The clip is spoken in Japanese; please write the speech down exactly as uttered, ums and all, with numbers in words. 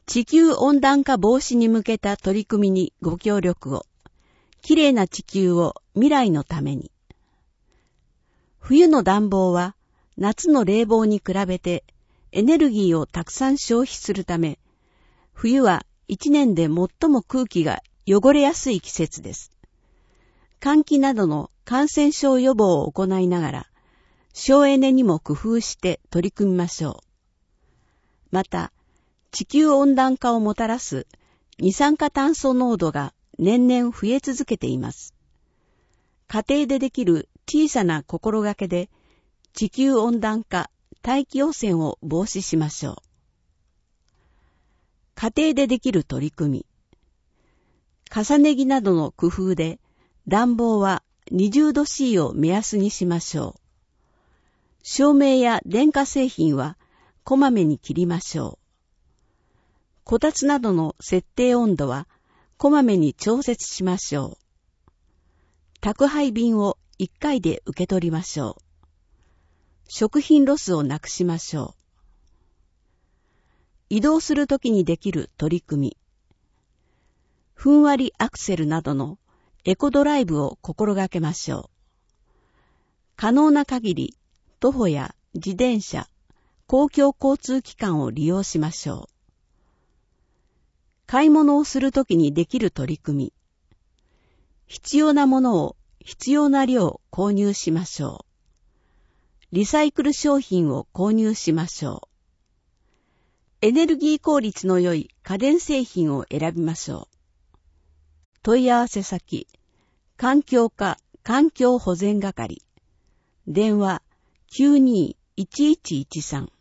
地球温暖化防止に向けた取り組みにご協力を。きれいな地球を未来のために。冬の暖房は夏の冷房に比べてエネルギーをたくさん消費するため、冬は一年で最も空気が汚れやすい季節です。換気などの感染症予防を行いながら、省エネにも工夫して取り組みましょう。また、地球温暖化をもたらす二酸化炭素濃度が年々増え続けています。家庭でできる小さな心がけで地球温暖化、大気汚染を防止しましょう。家庭でできる取り組み。重ね着などの工夫で暖房はにじゅうどシー を目安にしましょう。照明や電化製品はこまめに切りましょう。こたつなどの設定温度はこまめに調節しましょう。宅配便をいっかいで受け取りましょう。食品ロスをなくしましょう。移動するときにできる取り組み。ふんわりアクセルなどのエコドライブを心がけましょう。可能な限り徒歩や自転車、公共交通機関を利用しましょう。買い物をするときにできる取り組み。必要なものを必要な量購入しましょう。リサイクル商品を購入しましょう。エネルギー効率の良い家電製品を選びましょう。問い合わせ先、環境課環境保全係。電話きゅうにーいちいちいちさん。